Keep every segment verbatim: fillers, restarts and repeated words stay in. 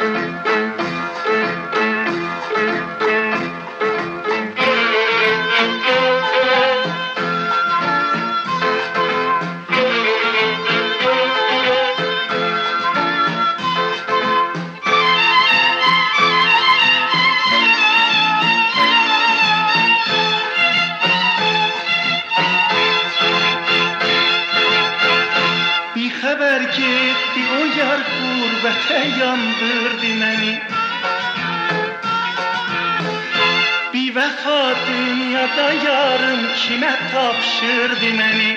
Xəbər getdi o yar qurbətə yandırdı məni. Bir vəfa dünyada yarım kimə tapşırdı məni.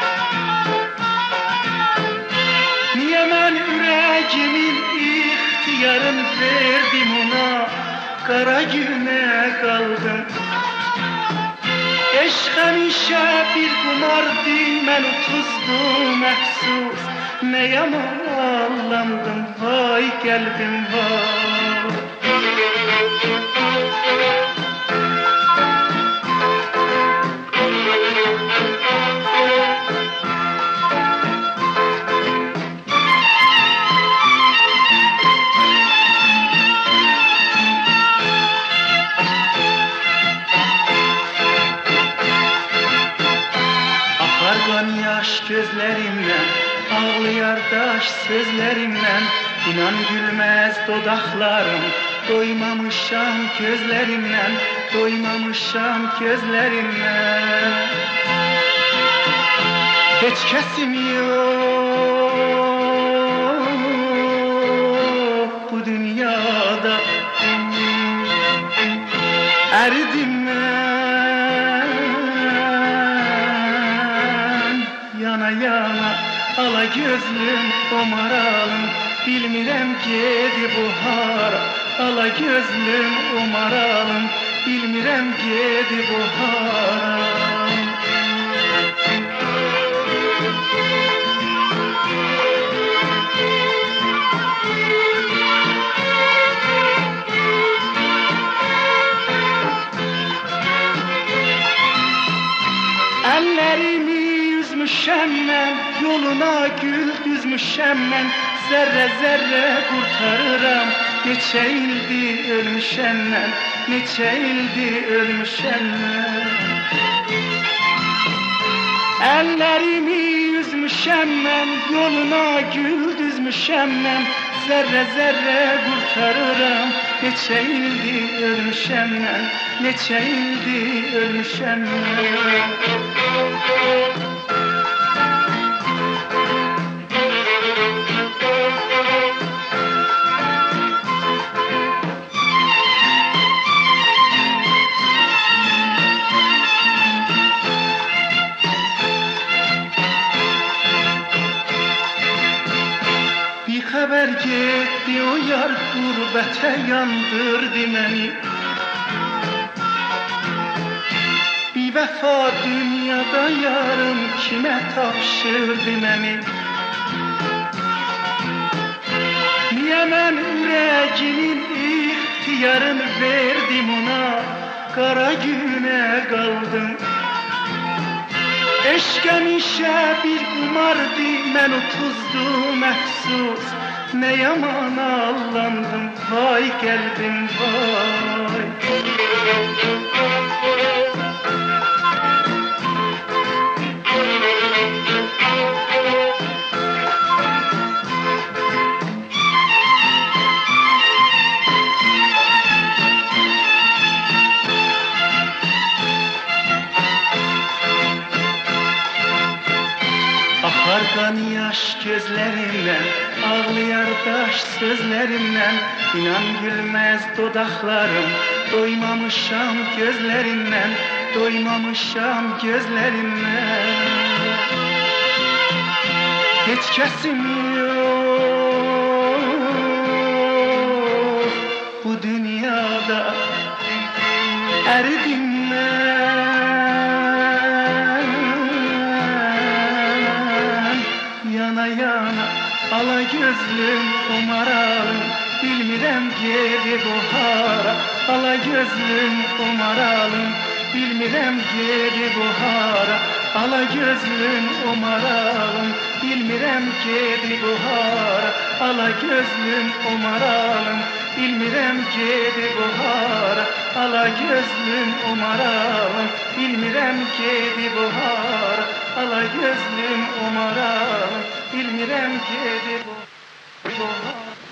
Niyə mən ürəgimin ixtiyarını verdim ona, qara günə qaldım. Eşq həmişə bir qumardı, mən utuzdum əfsus. Ne yaman ağlandım, vay qəlbim vay. Akar qan yaş gözlərimdən, ağlayar daş sözlerimden, inan gülmez dodaklarım. Doymamışam gözlerimden, doymamışam gözlerimden. Hiç kesim yok bu dünyada. Eridim ben yana yana. Ala gözlüm umaralım, bilmirəm gedi bu hara. Ala gözlüm umaralım, bilmirəm gedi bu hara. Əllərimi yüzmüşəm mən, yoluna gül düzmüşəm mən. Zərrə zərrə qurtarıram, neçə ildir ölmüşəm mən, neçə ildir ölmüşəm mən. Əllərimi yüzmüşəm mən, yoluna gül düzmüşəm mən. Zərrə zərrə qurtarıram, neçə ildir ölmüşəm mən, neçə ildir ölmüşəm mən. Xəbər getdi o yar qurbətə yandırdı məni. Bir vəfa dünyada yarım kimə tapşırdı məni. Niyə mən ürəgimin ixtiyarını verdim ona, qara günə qaldım. Eşq həmişə bir qumardı, mən utuzdum əfsus. Ne yaman ağlandım, vay qəlbim vay. Akar qan yaş gözlerimden, ağlayar daş sözlerimden. İnan gülmez dodaklarım, doymamışam gözlerimden, doymamışam gözlerimden. Hiç kesim yok bu dünyada, eridim yana yana. Ala gözlüm umaralım, bilmirəm gedi bu hara. Ala gözlüm umaralım, bilmirəm gedi bu hara. ala gözlüm o maralım bilmirəm gedi bu hara ala gözlüm o maralım bilmirəm gedi bu hara ala gözlüm o maralım bilmirəm gedi bu hara ala gözlüm o maralım bilmirəm gedi bu hara